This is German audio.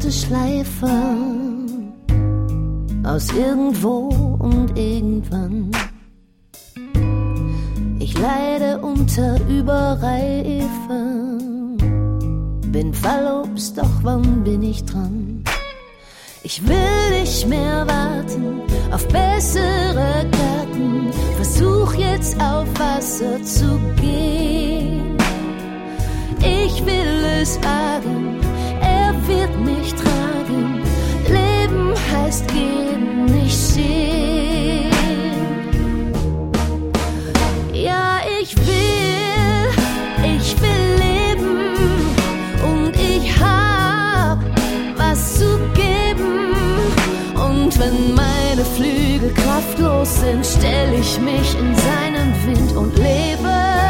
Warteschleife aus irgendwo und irgendwann. Ich leide unter Überreife, bin Fallobst, doch wann bin ich dran? Ich will nicht mehr warten auf bessere Karten, versuch jetzt auf Wasser zu gehen. Ich will es wagen, er wird mich tragen. Leben heißt geben, nicht sehen. Ja, ich will leben und ich hab was zu geben. Und wenn meine Flügel kraftlos sind, stell ich mich in seinen Wind und lebe.